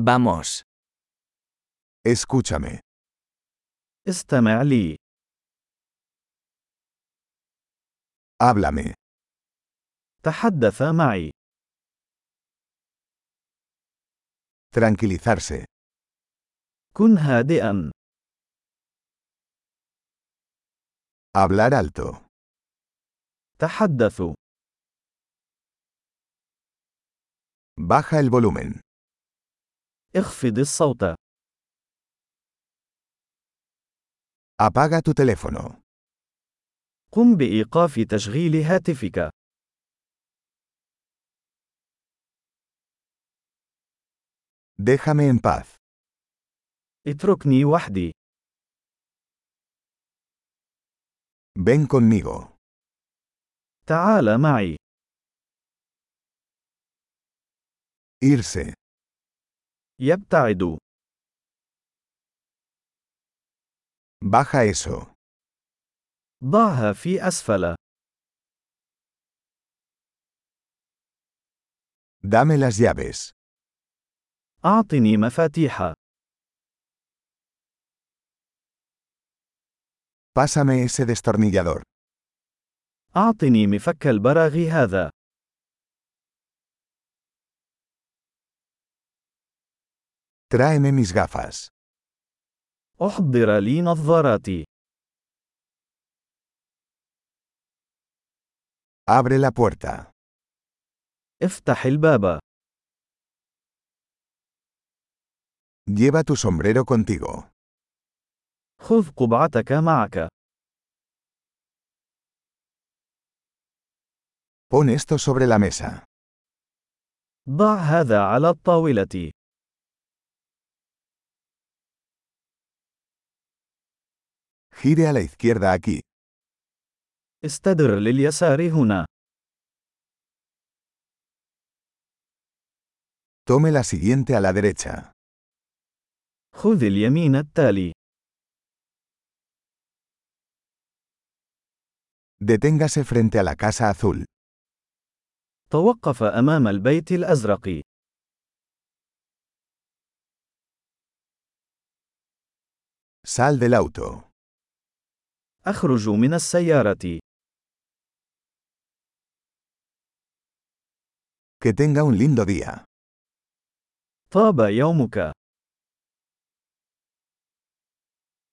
Vamos. Escúchame. استمع لي. Háblame. تحدث معي. Tranquilizarse. كن هادئا. Hablar alto. تحدثوا. Baja el volumen. اخفض الصوت. Apaga tu teléfono. قم بإيقاف تشغيل هاتفك. Déjame en paz. اتركني وحدي. Ven conmigo. تعال معي. Irse. يبتعد. Baja eso. ضعها في أسفل. Dame las llaves. أعطني مفاتيح. Pásame ese destornillador. أعطني مفك البراغي هذا. Tráeme mis gafas. أحضر لي نظاراتي. Abre la puerta. افتح الباب. Lleva tu sombrero contigo. خذ قبعتك معك. Pon esto sobre la mesa. ضع هذا على الطاولة. Gire a la izquierda aquí. استدر لليسار هنا. Tome la siguiente a la derecha. خذ اليمين التالي. Deténgase frente a la casa azul. توقف أمام البيت الأزرق. Sal del auto. أخرج من السيارة. Que tenga un lindo día. طاب يومك.